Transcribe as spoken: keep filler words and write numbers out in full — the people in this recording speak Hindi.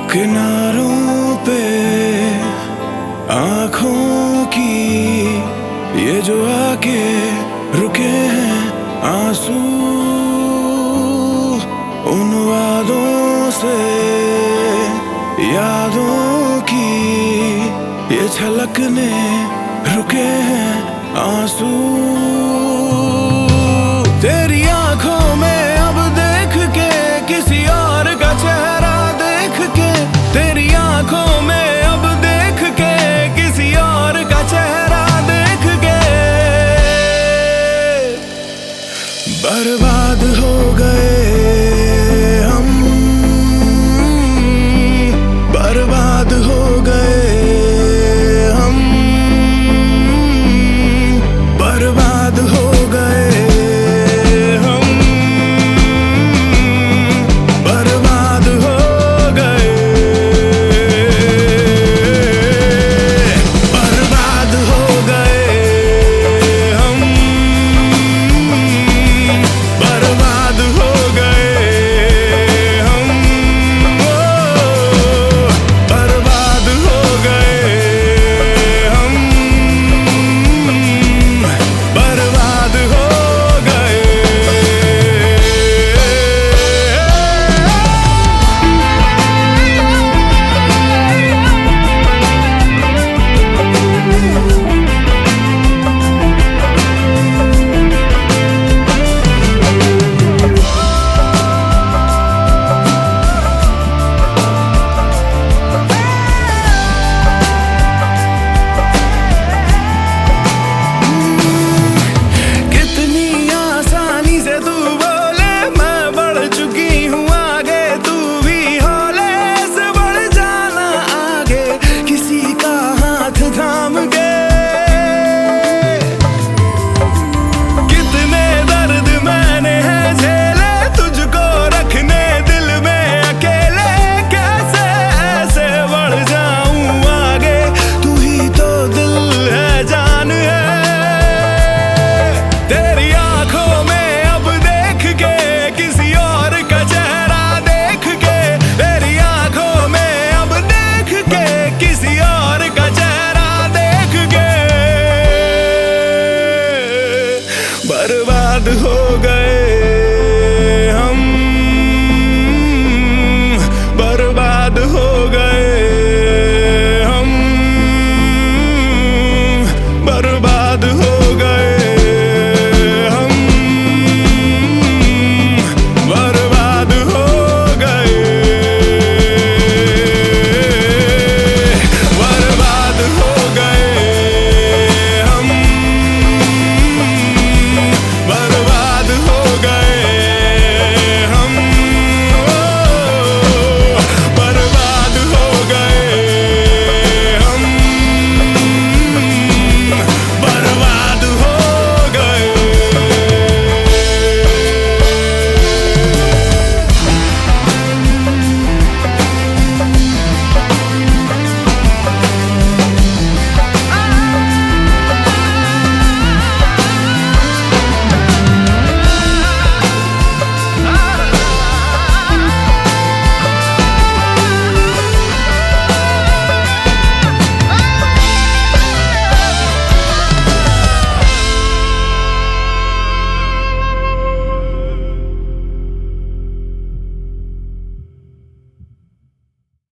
किनारों पे आंखों की ये जो आके रुके हैं आंसू, उन वादों से यादों की ये छलकने रुके हैं आंसू। तेरी आंखों में अब देख के किसी और का चेहरा देख के, तेरी आंखों में अब देख के किसी और का चेहरा देख के बर्बाद हो गए हम, बर्बाद हो गए हम, बर्बाद हो गए हम, बर्बाद हो गए, बर्बाद हो गए हम, बर्बाद हो गए हम, ओ, बर्बाद हो गए हम, बर्बाद हो गए। कितनी आसानी से तू बोले मैं बढ़ चुकी हूँ आगे, तू भी हौले से बढ़ जाना आगे किसी का हाथ थाम के। कितने दर्द मैंने है झेले तुझको रखने दिल में अकेले, कैसे ऐसे बढ़ जाऊं आगे, तू ही तो दिल है जान है। तेरी आंखों में अब देख के किसी और का चेहरा देख के, तेरी आंखों में अब देख के किसी और का चेहरा देख के बर्बाद हो गए।